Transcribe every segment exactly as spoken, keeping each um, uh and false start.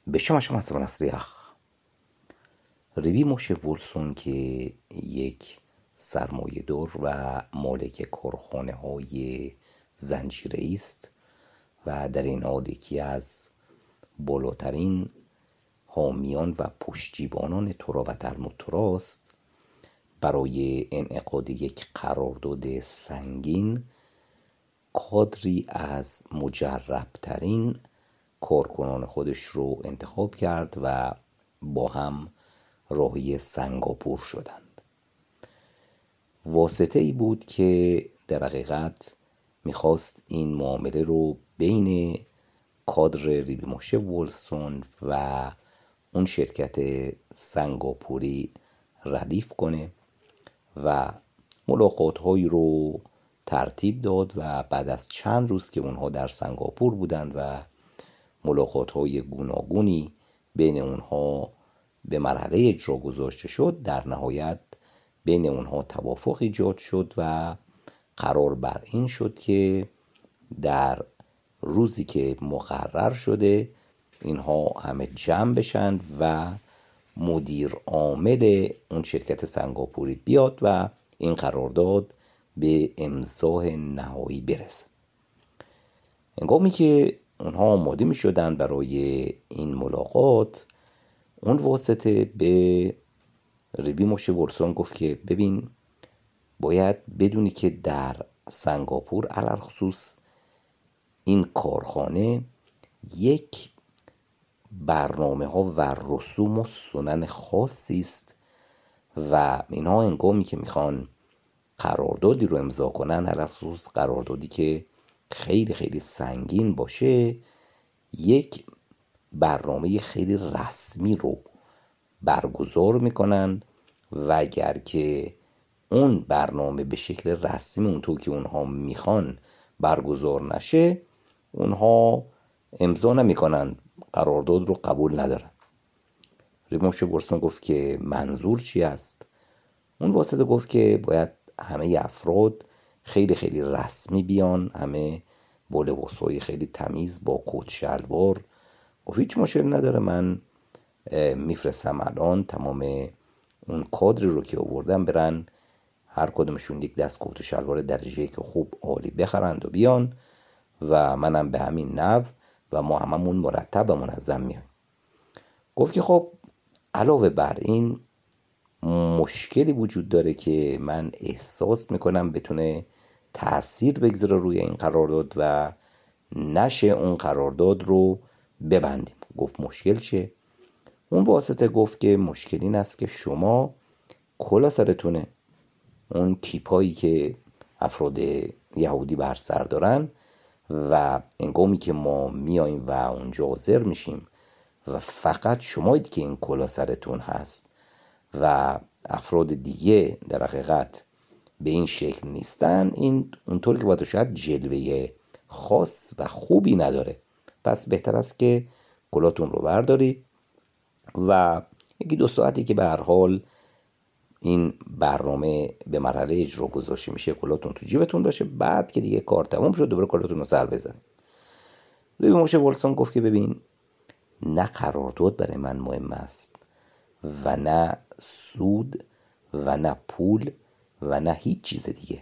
בשם השם מצליח. ریبی موشه وولسون که یک سرمایه دار و مالک کارخانه های زنجیره است و در این حال یکی از بالاترین حامیان و پشتیبانان تورا و تلمود تورا است، برای انعقاد یک قرارداد سنگین کادری از مجربترین کارکنان خودش رو انتخاب کرد و با هم راهی سنگاپور شدند. واسطه ای بود که در حقیقت میخواست این معامله رو بین کادر ریبی موشه وولسون و اون شرکت سنگاپوری ردیف کنه و ملاقات هایی رو ترتیب داد و بعد از چند روز که اونها در سنگاپور بودند و ملاقات های گوناگونی بین اونها به مرحله اجرا گذاشته شد، در نهایت بین اونها توافق ایجاد شد و قرار بر این شد که در روزی که مقرر شده اینها همه جمع بشن و مدیر عامل اون شرکت سنگاپوری بیاد و این قرارداد به امضای نهایی برسه. هنگامی که اونها آماده می شدن برای این ملاقات، اون واسطه به ریبی موشه وولسون گفت که ببین، باید بدونی که در سنگاپور علل خصوص این کارخانه یک برنامه ها و رسوم و سنن خاصی است و اینها هنگامی که میخوان قراردادی رو امضا کنن، علل خصوص قراردادی که خیلی خیلی سنگین باشه، یک برنامه خیلی رسمی رو برگزار میکنن و اگر که اون برنامه به شکل رسمی اونطور که اونها میخوان برگزار نشه، اونها امضا نمیکنن، قرارداد رو قبول ندارن. ریبی موشه وولسون گفت که منظور چی است؟ اون واسطه گفت که باید همه افراد خیلی خیلی رسمی بیان، همه با لباسای خیلی تمیز، با کت شلوار. گفت هیچ مشکل نداره، من میفرستم الان تمام اون کادری رو که آوردم برن هر کدومشون یک دست کت و شلوار درجه که خوب عالی بخرند و بیان و منم به همین نحو و ما هممون مرتب و منظم میایم. گفت که خب علاوه بر این مشکلی وجود داره که من احساس میکنم بتونه تأثیر بگذاره روی این قرارداد و نشه اون قرارداد رو ببندیم. گفت مشکل چیه؟ اون واسطه گفت که مشکل این است که شما کلا سرتونه، اون کیپایی که افراد یهودی بر سر دارن و انگامی که ما میاییم و اونجا حاضر میشیم و فقط شمایید که این کلا سرتون هست و افراد دیگه در حقیقت به این شکل نیستن، این اونطور که باید شاید جلوه خاص و خوبی نداره. پس بهتر است که کلاتون رو بردارید و یکی دو ساعتی که به هر حال این برنامه به مرحله اجرا گذاشته میشه، کلاتون تو جیبتون باشه، بعد که دیگه کار تموم شد دوباره کلاتون رو سر بزنید. ریبی موشه وولسون گفت که ببین، نه قرارداد برای من مهم است و نه سود و نه پول و نه هیچ چیز دیگه.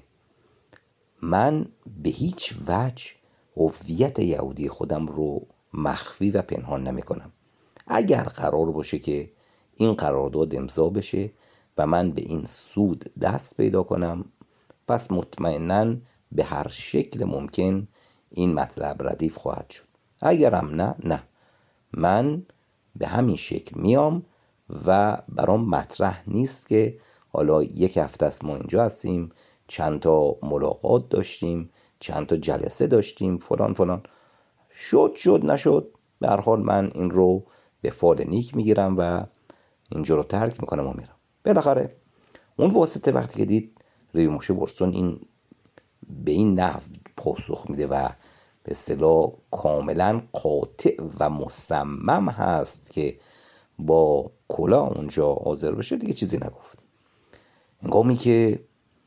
من به هیچ وجه هویت یهودی خودم رو مخفی و پنهان نمی کنم. اگر قرار باشه که این قرارداد امضا بشه و من به این سود دست پیدا کنم، پس مطمئناً به هر شکل ممکن این مطلب ردیف خواهد شد. اگرم نه نه من به همین شکل میام و برام مطرح نیست که حالا یک هفته است ما اینجا هستیم، چند تا ملاقات داشتیم، چند تا جلسه داشتیم، فلان فلان، شد شد نشد، به هر حال من این رو به فال نیک میگیرم و اینجا رو ترک میکنم و میرم. بالاخره اون واسطه وقتی که دید ریبی موشه وولسون این به این نحو پاسخ میده و به اصطلاح کاملا قاطع و مصمم هست که با کلا اونجا حاضر بشه، دیگه چیزی نگفت. هنگامی که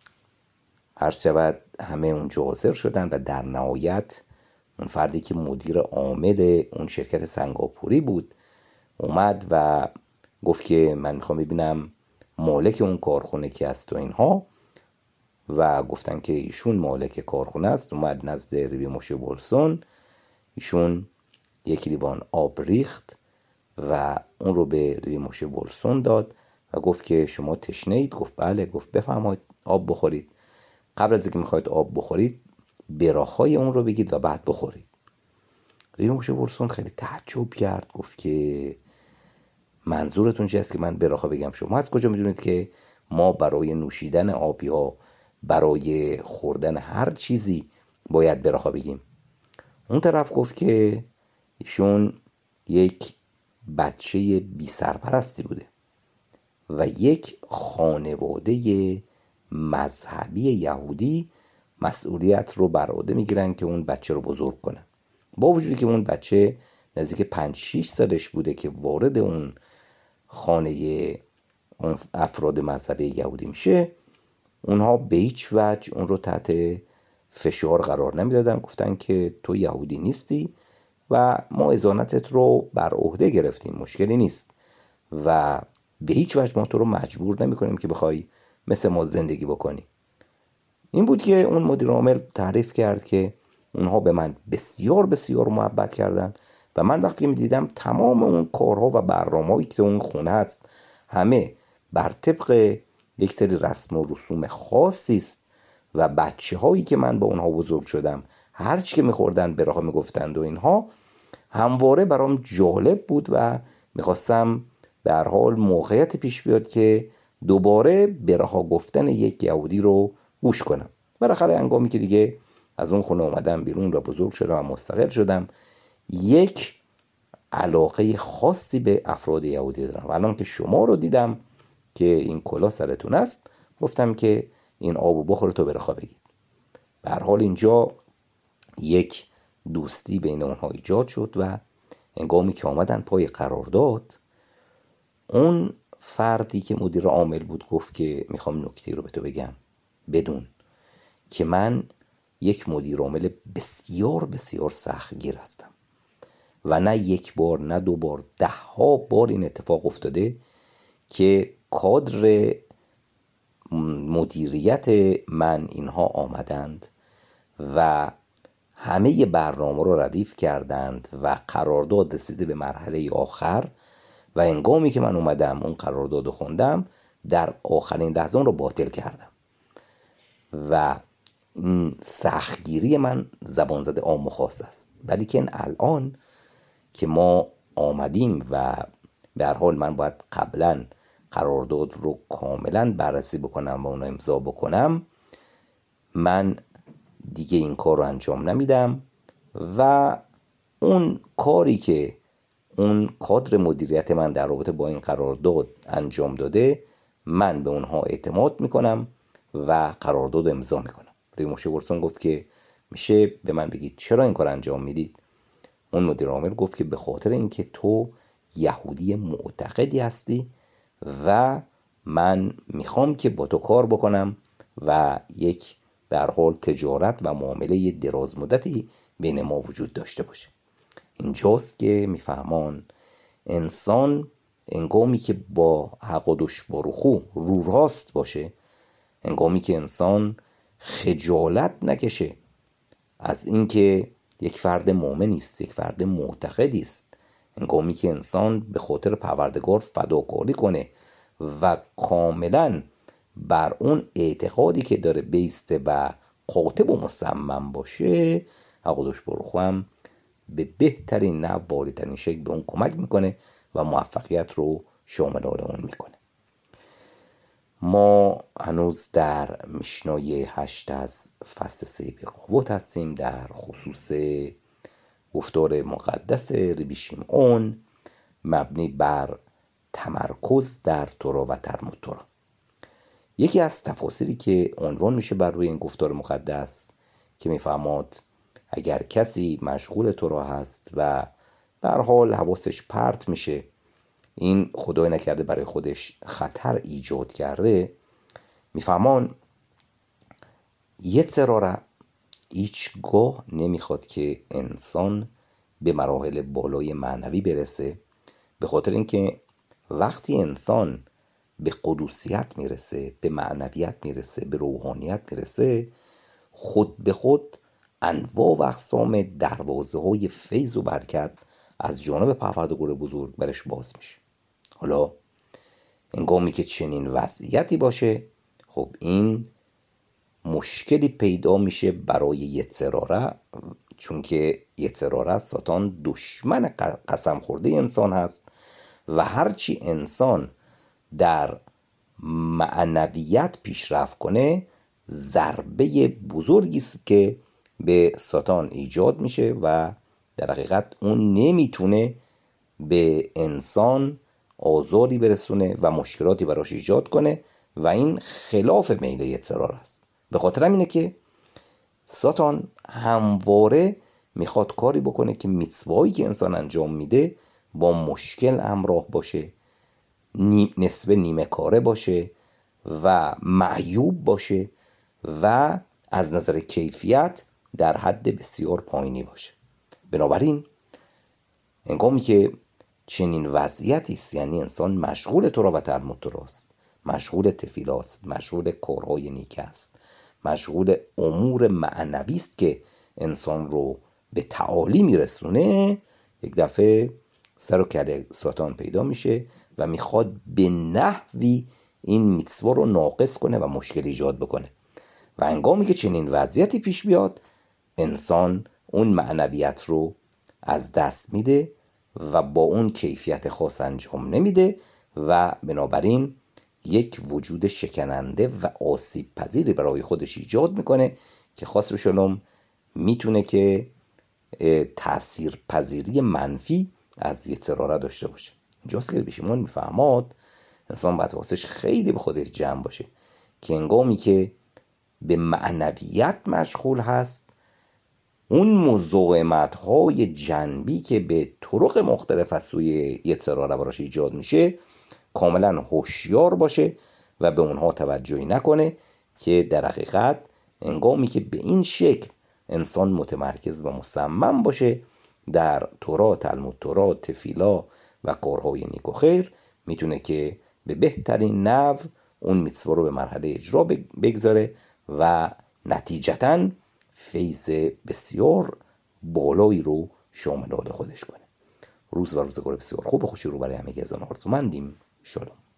هر شود همه اونجا حاضر شدن و در نهایت اون فردی که مدیر عامل اون شرکت سنگاپوری بود اومد و گفت که من میخوام ببینم مالک اون کارخونه کی است و اینها، و گفتن که ایشون مالک کارخونه است. اومد نزد ریبی موشه وولسون، ایشون یک لیوان آب ریخت و اون رو به ریبی موشه وولسون داد و گفت که شما تشنه اید؟ گفت بله. گفت بفرمایید آب بخورید. قبل از اینکه میخواید آب بخورید براخای اون رو بگید و بعد بخورید. ریبی موشه وولسون خیلی تعجب کرد، گفت که منظورتون چی است که من براخا بگم؟ شما از کجا میدونید که ما برای نوشیدن آب یا برای خوردن هر چیزی باید براخا بگیم؟ اون طرف گفت که ایشون یک بچه بی سرپرستی بوده و یک خانواده مذهبی یهودی مسئولیت رو بر عهده میگیرن که اون بچه رو بزرگ کنن. با وجودی که اون بچه نزدیک پنج شیش سالش بوده که وارد اون خانه اون افراد مذهبی یهودی میشه، اونها به هیچ وجه اون رو تحت فشار قرار نمیدادن. گفتن که تو یهودی نیستی و ما اذانتت رو بر عهده گرفتیم، مشکلی نیست و به هیچ وجه ما تو رو مجبور نمی کنیم که بخوای مثل ما زندگی بکنی. این بود که اون مدیر عامل تعریف کرد که اونها به من بسیار بسیار محبت کردن و من وقتی می دیدم تمام اون کارها و برنامه‌هایی که اون خونه هست همه بر طبق یک سری رسم و رسوم خاصی است و بچه هایی که من با اونها بزرگ شدم هر چی که میخوردن براها میگفتند و اینها، همواره برام جالب بود و میخواستم به هر حال موقعیت پیش بیاد که دوباره براها گفتن یک یهودی رو گوش کنم. بالاخره هنگامی که دیگه از اون خونه اومدم بیرون و بزرگ شدم و مستقل شدم، یک علاقه خاصی به افراد یهودی دارم و الان که شما رو دیدم که این کلا سرتون است، گفتم که این آبو بخوره تو برخوا بگید. به هر حال اینجا یک دوستی بین اونها ایجاد شد و هنگامی که آمدن پای قرارداد، اون فردی که مدیر عامل بود گفت که میخوام نکته رو به تو بگم، بدون که من یک مدیر عامل بسیار بسیار سختگیر هستم و نه یک بار نه دو بار، ده ها بار این اتفاق افتاده که کادر مدیریت من اینها آمدند و همه برنامه رو ردیف کردند و قرارداد رسیده به مرحله آخر و هنگامی که من اومدم اون قرارداد رو خوندم، در آخرین لحظه اون رو باطل کردم و این سختگیری من زبان زده عام و خاص است. ولی که الان که ما آمدیم و به هر حال من باید قبلا قرارداد رو کاملا بررسی بکنم و اون رو امضا بکنم، من دیگه این کار رو انجام نمیدم و اون کاری که اون کادر مدیریت من در رابطه با این قرارداد انجام داده، من به اونها اعتماد میکنم و قرارداد رو امضا میکنم. ریبی موشه وولسون گفت که میشه به من بگید چرا این کار انجام میدید؟ اون مدیر عامل گفت که به خاطر اینکه تو یهودی معتقدی هستی و من میخوام که با تو کار بکنم و یک به هر حال تجارت و معامله دراز مدتی بین ما وجود داشته باشه. اینجاست که میفهمان انسان هنگامی که با حق و دشوارخو رو راست باشه، هنگامی که انسان خجالت نکشه از اینکه یک فرد مؤمن است، یک فرد معتقدی است، هنگامی که انسان به خاطر پروردگار فداکاری کنه و کاملا بر اون اعتقادی که داره بیسته و قاطب و مصمم باشه، حق و دشوارخو هم به بهترین نه والیترین شکل به اون کمک میکنه و موفقیت رو شامل اون میکنه. ما هنوز در میشنای هشت از فصل سه بقاوت هستیم، در خصوص گفتار مقدس ریبی شیمعون مبنی بر تمرکز در تورا و تلمود تورا. یکی از تفاسیری که عنوان میشه بر روی این گفتار مقدس که میفهماد اگر کسی مشغول تورا هست و به هر حال حواسش پرت میشه، این خدای نکرده برای خودش خطر ایجاد کرده، میفهمان یتسراره هیچگاه نمیخواد که انسان به مراحل بالای معنوی برسه به خاطر اینکه وقتی انسان به قدوسیت میرسه، به معنویت میرسه، به روحانیت میرسه، خود به خود انواع و اقسام دروازه های فیض و برکت از جانب پروردگار بزرگ برش باز میشه. حالا هنگامی که چنین وضعیتی باشه، خب این مشکلی پیدا میشه برای یتسراره، چون که یتسراره ساتان دشمن قسم خورده انسان هست و هرچی انسان در معنویت پیشرفت کنه ضربه بزرگی است که به ساتان ایجاد میشه و در حقیقت اون نمیتونه به انسان آزاری برسونه و مشکلاتی براش ایجاد کنه و این خلاف میل یتسراره است. به خاطر اینه که ساتان همواره میخواد کاری بکنه که میتسوایی که انسان انجام میده با مشکل همراه باشه، نسبه نیمه کاره باشه و معیوب باشه و از نظر کیفیت در حد بسیار پایینی باشه. بنابراین هنگامی که چنین وضعیتی است، یعنی انسان مشغول تورا و تلمود توراست، مشغول تفیلاست، مشغول کارهای نیک است، مشغول امور معنوی است که انسان رو به تعالی میرسونه، یک دفعه سر و کله ساتان پیدا میشه و میخواد به نحوی این میتسوا رو ناقص کنه و مشکل ایجاد بکنه و هنگامی که چنین وضعیتی پیش بیاد، انسان اون معنویت رو از دست میده و با اون کیفیت خاص انجام نمیده و بنابراین یک وجود شکننده و آسیب پذیری برای خودش ایجاد میکنه که خاص به شلوم میتونه که تأثیر پذیری منفی از یتسراره داشته باشه. اینجاست که بیشمون میفهماد انسان باید واسش خیلی به خودش جمع باشه که هنگامی که به معنویت مشغول هست، اون مزاحمت های جنبی که به طرق مختلف از سوی یتسراره براش ایجاد میشه کاملا هوشیار باشه و به اونها توجهی نکنه، که در حقیقت هنگامی که به این شکل انسان متمرکز و مصمم باشه در تورا، تلمود تورا، تفیلا و کارهای نیک و خیر، میتونه که به بهترین نحو اون میتسوا رو به مرحله اجرا بگذاره و نتیجتاً فیض بسیار بالایی رو شامل خودش کنه. روز و روزگار بسیار خوب و خوشی رو برای همه از آن آرزومندیم. شالوم.